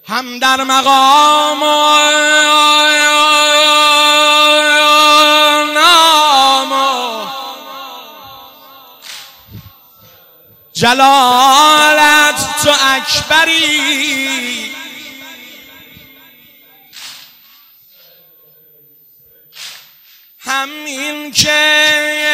هم در مقام و نام و جلالت تو اکبری، همین که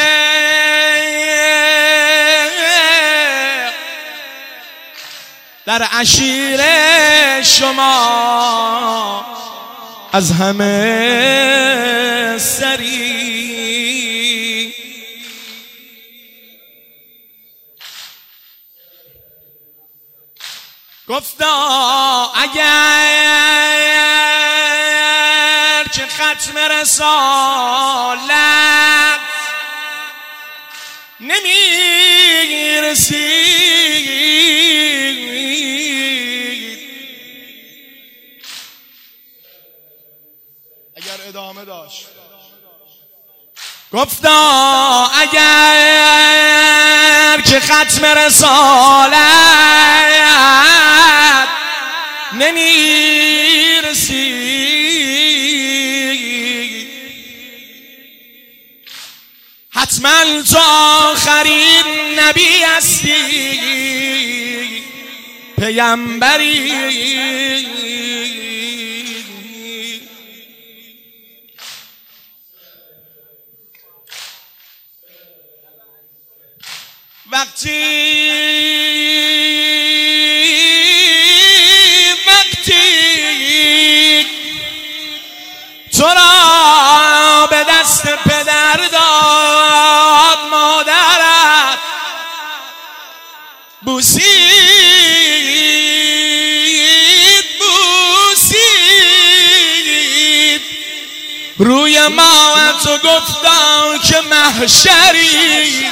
در عشیره شما از همه سری، گفتا اگر که ختم رسالت نمیرسید، اگر ادامه داشت، گفتا اگر که ختم رسالت نمیرسید، حتما تو آخرین نبی هستی، پیامبری. وقتی تو را به دست پدر داد مادرت، بوسید روی ما تو، گفتا که محشری.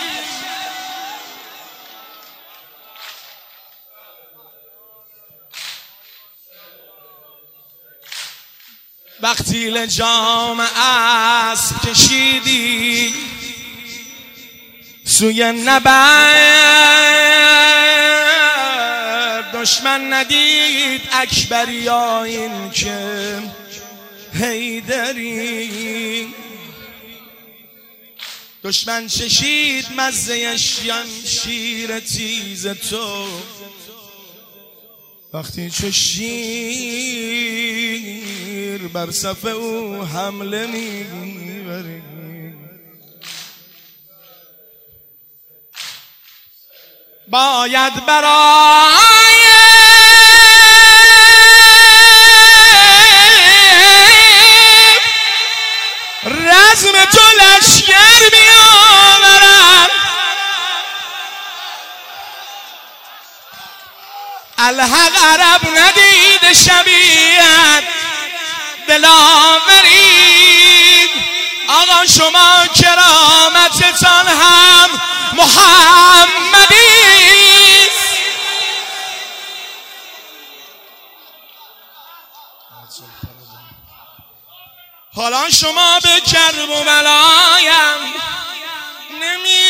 وقتی لجام اسب کشیدی سوی نبرد، دشمن ندید اکبری این که حیدری، دشمن چشید مزه شیر تیز تو، وقتی چو شیر بر صف او حمله میبری. باید برای رزم تو لشکر بیاورم، الحق عرب ندید شبیهت دلاورید، آقا شما کرامتتان هم محمدی. حالا شما به کرب و بلایم نمی